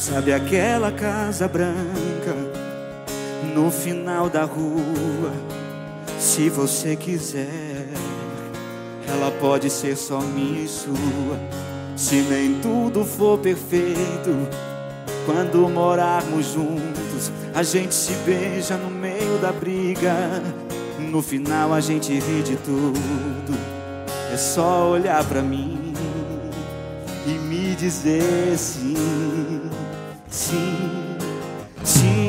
Sabe aquela casa branca no final da rua? Se você quiser, ela pode ser só minha e sua. Se nem tudo for perfeito, quando morarmos juntos, a gente se beija no meio da briga. No final a gente ri de tudo. É só olhar pra mim e me dizer sim, sim, sim.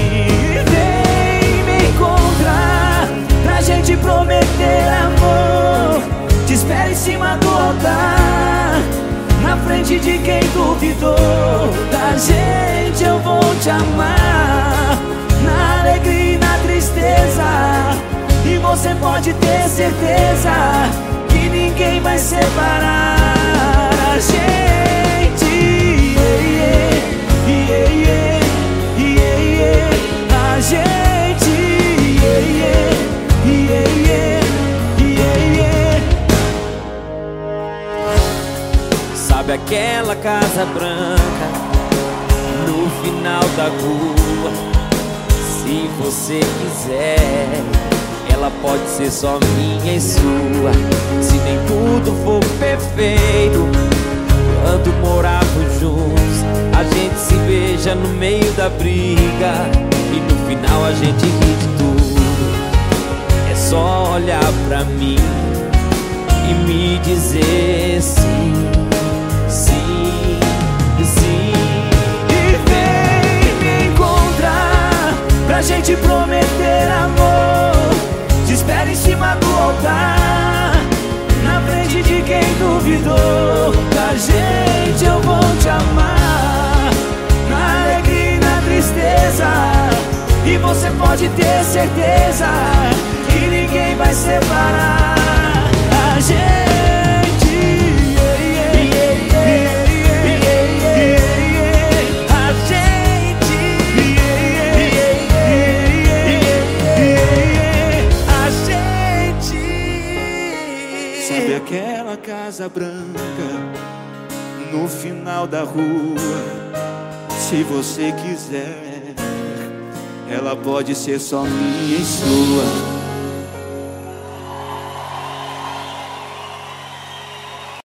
Vem me encontrar pra gente prometer amor. Te espero em cima do altar, na frente de quem duvidou da gente. Eu vou te amar na alegria e na tristeza, e você pode ter certeza que ninguém vai separar a gente. A gente. Sabe aquela casa branca no final da rua? Se você quiser, ela pode ser só minha e sua. Se nem tudo for perfeito, quando morarmos juntos, a gente se beija no meio da briga, e no final a gente ri de tudo. É só olhar pra mim e me dizer sim, sim, sim. E vem me encontrar pra gente prometer amor. Te espero em cima do altar, na frente de quem duvidou da gente. Eu vou te amar na alegria e na tristeza, e você pode ter certeza que ninguém vai separar a gente. Sabe aquela casa branca no final da rua? Se você quiser, ela pode ser só minha e sua.